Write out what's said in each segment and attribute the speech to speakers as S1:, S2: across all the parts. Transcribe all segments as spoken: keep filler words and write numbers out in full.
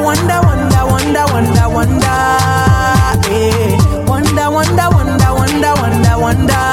S1: wonder, wonder, wonder, wonder, wonder. Hey. Wonder, wonder, wonder, wonder, wonder, wonder.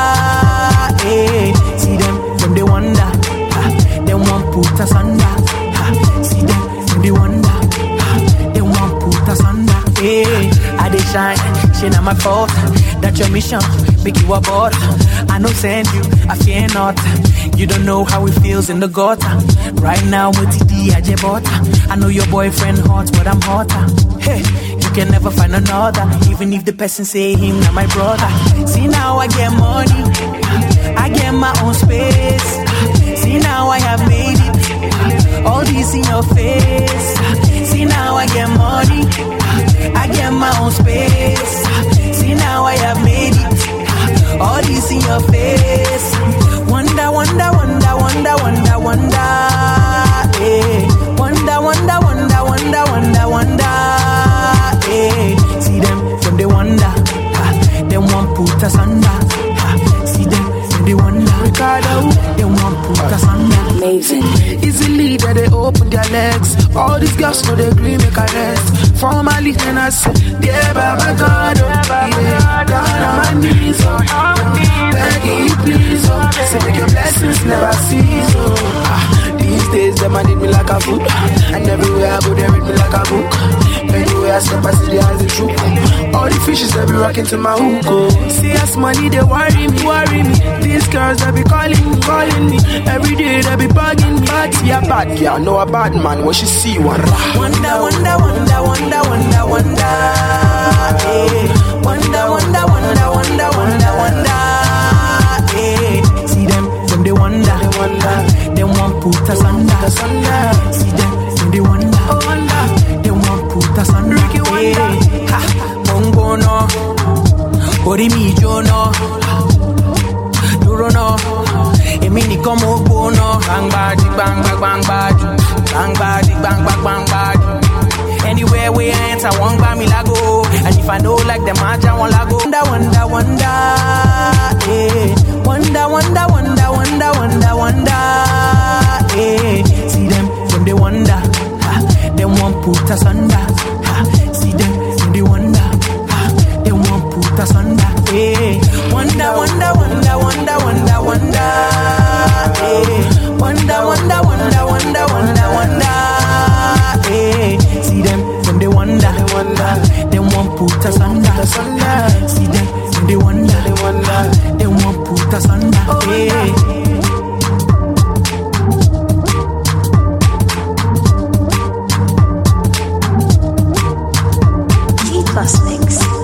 S1: Hey. See them, them they wonder. Ha. They want put us under. Ha. See them, them they wonder. Ha. They want put us under. Hey. I they shine, shine not my fault. That's your mission, make you a board. I know send you, I fear not. You don't know how it feels in the gutter. Right now with T D I J butter. I know your boyfriend hot, but I'm hotter. Hey, you can never find another. Even if the person say him not my brother. See now I get money, I get my own space. See now I have made it, all this in your face. See now I get money, I get my own space. See now I have made it, all this in your face. Wonder, wonder, wonder, wonder, wonder, wonder. Hey. Wonder, wonder, wonder, wonder, wonder, wonder. Hey. See them, them they wonder. Ha. Them want put us under. Ha. See them, them they wonder. Ricardo, them want put us under.
S2: Amazing.
S3: Easily that they open their legs. All these girls know they agree make a rest. Formally and I say, yeah, by my God, oh, yeah, down on my knees, oh, begging you please, oh, say make your blessings never cease, oh. Ah, these days them I need me like a food, and everywhere I go they read me like a book. Anywhere I step I see the eyes the truth. All the fishes they be rocking to my hook, oh. See us money they worry me, worry me. These girls they be calling me, calling me. Every day they be bugging me. But see a bad girl, no a bad man. What she see one.
S1: Wonder, wonder, wonder, wonder, wonder, wonder. Hey. Wonder, wonder, wonder, wonder, wonder, wonder. Hey. See them, them they wonder, they wonder. Them want put us under. See them, them they wonder, oh, wonder. Them want put us under. Hey. Ha, bongo no, ori mi jo no, duro no. Emi ni como bono. Bang bang bang bang bang bang bang bang bang bang bang bang. Anywhere we enter, one by me lago. And if I know like them, I just want lago. Wonder, wonder, wonder. Hey. Wonder, wonder, wonder, wonder, wonder, wonder. Hey. See them, them they wonder. Ha. Them want put us under. Ha. See them, them they wonder. Ha. Them want put us under. Hey. Wonder, wonder, wonder, wonder, wonder, wonder. Hey. Wonder, wonder, wonder, wonder, wonder, wonder. Hey. See them, them they wonder, they wonder. Them want put us under. See them, them they wonder, they wonder. Them want put us under. Hey.
S2: G Plus Mix.